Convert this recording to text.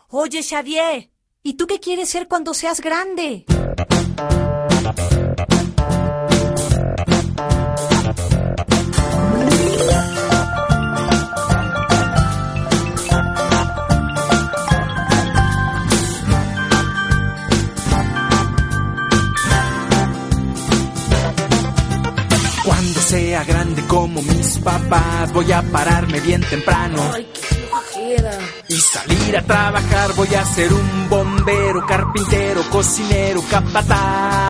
Oye, Xavier, ¿y tú qué quieres ser cuando seas grande? Cuando sea grande como mis papás, voy a pararme bien temprano. Ay, qué flojera. Y salir a trabajar, voy a ser un bombero, carpintero, cocinero, capataz.